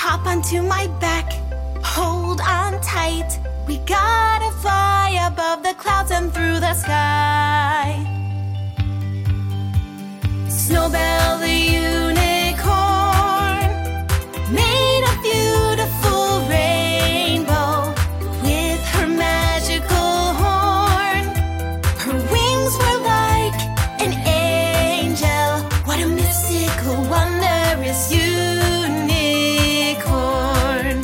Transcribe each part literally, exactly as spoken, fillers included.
Hop onto my back, hold on tight. We gotta fly above the clouds and through the sky. Snowbell the unicorn made a beautiful rainbow with her magical horn. Her wings were like an angel. What a mystical, wondrous unicorn.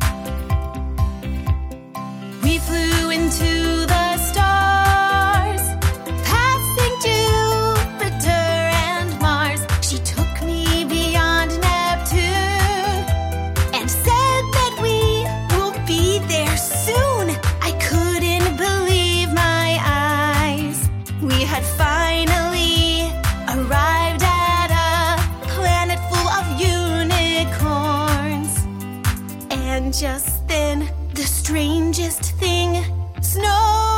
We flew into the stars, passing Jupiter and Mars. She took me beyond Neptune and said that we will be there soon. I couldn't believe my eyes. We had finally arrived at a planet full of unicorns. And just then, the strangest thing, snow